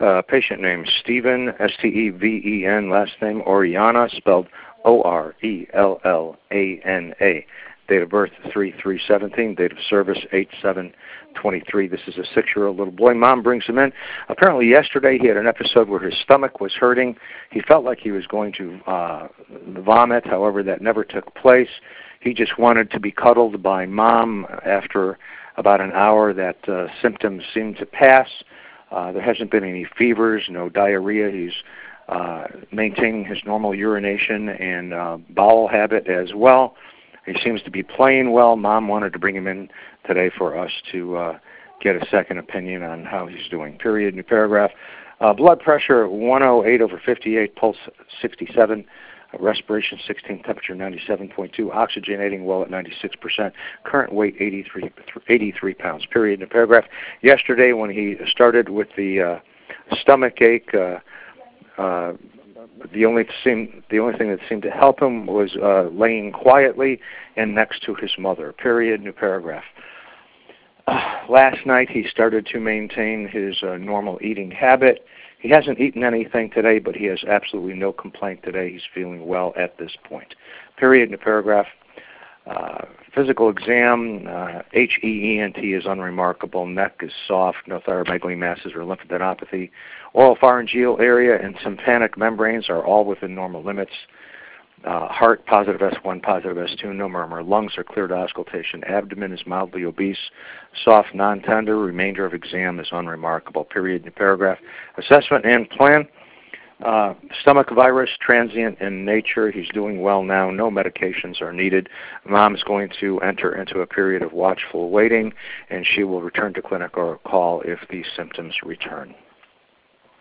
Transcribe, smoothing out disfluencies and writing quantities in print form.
Patient name Steven, Steven, last name Orellana, spelled Orellana. Date of birth 3/3/17. Date of service 8/7/23. This is a 6-year-old little boy. Mom brings him in. Apparently yesterday he had an episode where his stomach was hurting. He felt like he was going to vomit. However, that never took place. He just wanted to be cuddled by Mom. After about an hour, that symptoms seemed to pass. There hasn't been any fevers, no diarrhea. He's maintaining his normal urination and bowel habit as well. He seems to be playing well. Mom wanted to bring him in today for us to get a second opinion on how he's doing. Period. New paragraph. Blood pressure 108/58, pulse 67, respiration 16, temperature 97.2, oxygenating well at 96%, current weight 83 pounds. Period. New paragraph. Yesterday when he started with the stomach ache, the only thing that seemed to help him was laying quietly and next to his mother. Period. New paragraph. Last night he started to maintain his normal eating habit. He hasn't eaten anything today, but he has absolutely no complaint today. He's feeling well at this point. Period. New paragraph. Physical exam, HEENT is unremarkable. Neck is soft, no thyromegaly masses or lymphadenopathy. Oropharyngeal area and tympanic membranes are all within normal limits. Heart, positive S1, positive S2, no murmur. Lungs are clear to auscultation. Abdomen is mildly obese, soft, non-tender. Remainder of exam is unremarkable. Period. New paragraph. Assessment and plan. Stomach virus, transient in nature. He's doing well now. No medications are needed. Mom is going to enter into a period of watchful waiting, and she will return to clinic or call if these symptoms return.